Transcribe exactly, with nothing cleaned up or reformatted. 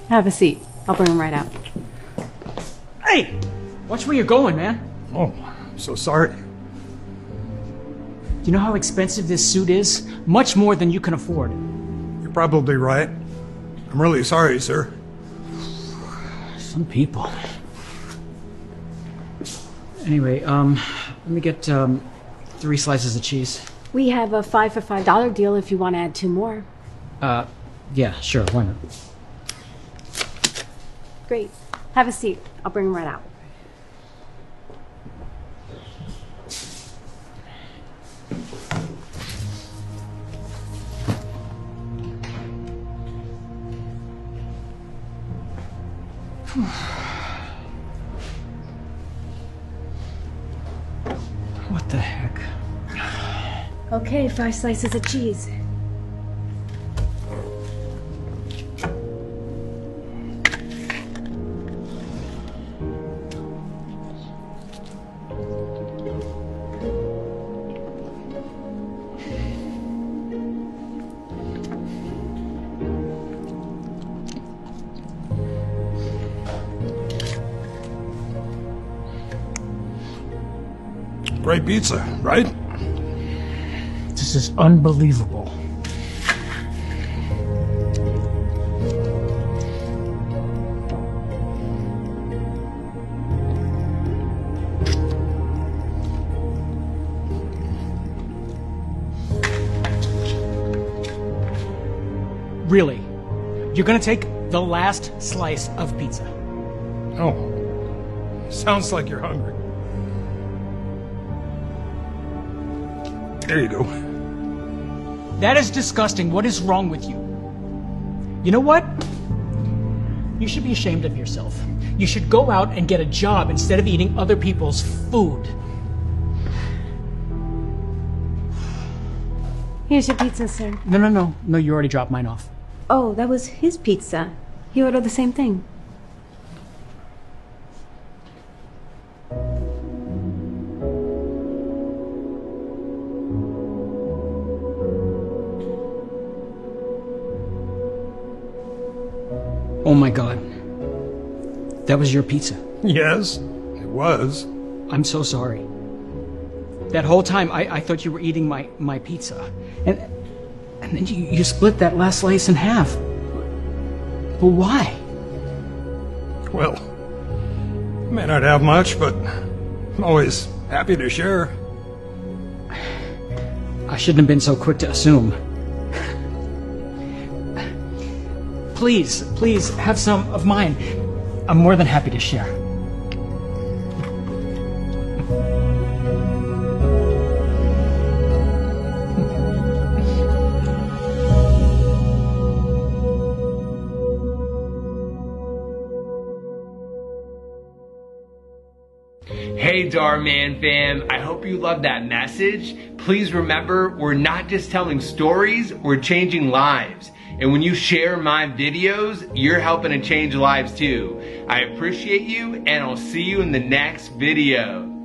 Have a seat. I'll bring them right out. Hey! Watch where you're going, man. Oh, I'm so sorry. Do you know how expensive this suit is? Much more than you can afford. You're probably right. I'm really sorry, sir. Some people. Anyway, um, let me get, um, three slices of cheese. We have a five for five dollar deal if you want to add two more. Uh, yeah, sure, why not? Great. Have a seat. I'll bring them right out. What the heck? Okay, five slices of cheese. Great pizza, right? This is unbelievable. Really? You're gonna take the last slice of pizza? Oh, sounds like you're hungry. There you go. That is disgusting. What is wrong with you? You know what? You should be ashamed of yourself. You should go out and get a job instead of eating other people's food. Here's your pizza, sir. No, no, no. No, you already dropped mine off. Oh, that was his pizza. He ordered the same thing. Oh my God. That was your pizza. Yes, it was. I'm so sorry. That whole time I, I thought you were eating my, my pizza. And and then you, you split that last slice in half. But why? Well, I may not have much, but I'm always happy to share. I shouldn't have been so quick to assume. Please, please, have some of mine. I'm more than happy to share. Hey Dhar Mann fam, I hope you loved that message. Please remember, we're not just telling stories, we're changing lives. And when you share my videos, you're helping to change lives too. I appreciate you, and I'll see you in the next video.